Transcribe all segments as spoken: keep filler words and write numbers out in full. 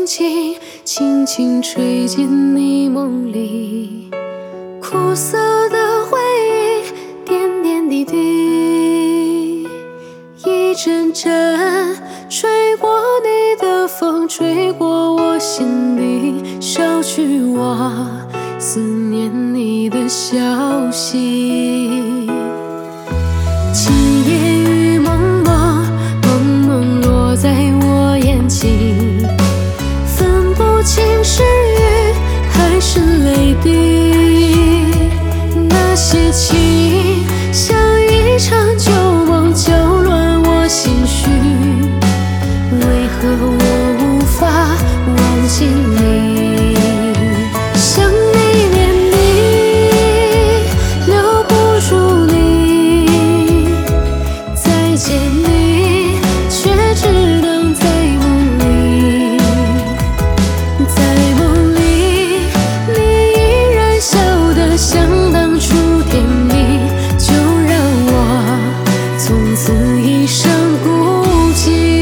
轻轻轻吹进你梦里，苦涩的回忆，点点滴滴，一阵阵吹过你的风，吹过我心底，捎去我思念你的消息。今夜雨蒙蒙，蒙蒙落在我眼睛，分不清是雨还是泪滴。那些情像一场旧梦，搅乱我心绪，为何我无法忘记你？想你念你，留不住你，再见你，却只能在梦里。在梦里，你依然笑得像当初甜蜜，就让我从此一生孤寂。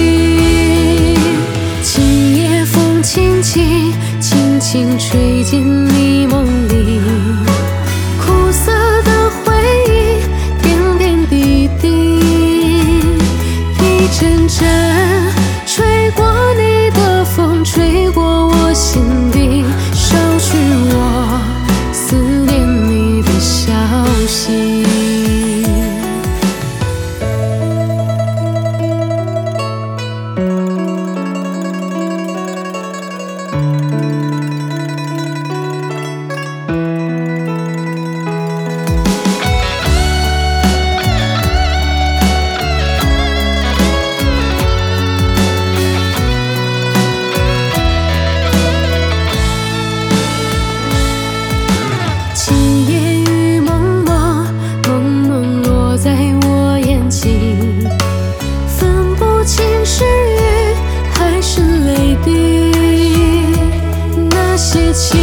今夜风轻轻轻轻吹进你梦里，苦涩的回忆，点点滴滴，一阵阵吹过你的风，吹过我心底，捎去我思念你的消息。今夜雨蒙蒙，蒙蒙落在我眼睛，分不清是雨还是泪滴。那些情